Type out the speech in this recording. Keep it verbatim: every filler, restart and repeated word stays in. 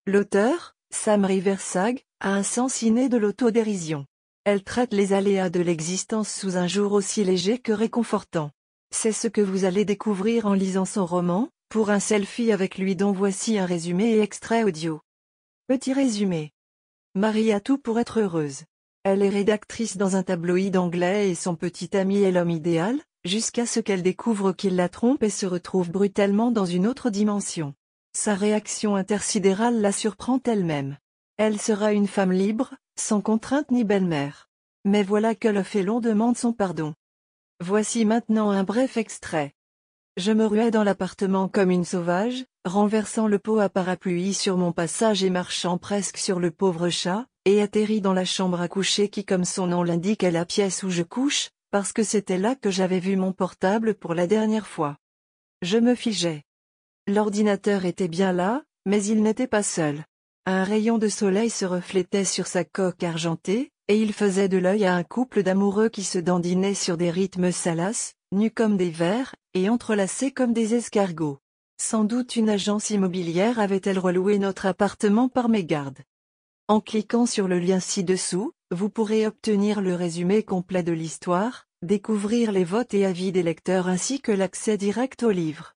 L'auteur, Sam Riversag, a un sens inné de l'autodérision. Elle traite les aléas de l'existence sous un jour aussi léger que réconfortant. C'est ce que vous allez découvrir en lisant son roman, Pour un selfie avec lui, dont voici un résumé et extrait audio. Petit résumé. Marie a tout pour être heureuse. Elle est rédactrice dans un tabloïd anglais et son petit ami est l'homme idéal, jusqu'à ce qu'elle découvre qu'il la trompe et se retrouve brutalement dans une autre dimension. Sa réaction intersidérale la surprend elle-même. Elle sera une femme libre, sans contrainte ni belle-mère. Mais voilà que le félon demande son pardon. Voici maintenant un bref extrait. Je me ruais dans l'appartement comme une sauvage, renversant le pot à parapluie sur mon passage et marchant presque sur le pauvre chat, et atterris dans la chambre à coucher qui, comme son nom l'indique, est la pièce où je couche, parce que c'était là que j'avais vu mon portable pour la dernière fois. Je me figeais. L'ordinateur était bien là, mais il n'était pas seul. Un rayon de soleil se reflétait sur sa coque argentée, et il faisait de l'œil à un couple d'amoureux qui se dandinaient sur des rythmes salaces, nus comme des vers, et entrelacés comme des escargots. Sans doute une agence immobilière avait-elle reloué notre appartement par mégarde. En cliquant sur le lien ci-dessous, vous pourrez obtenir le résumé complet de l'histoire, découvrir les votes et avis des lecteurs ainsi que l'accès direct au livre.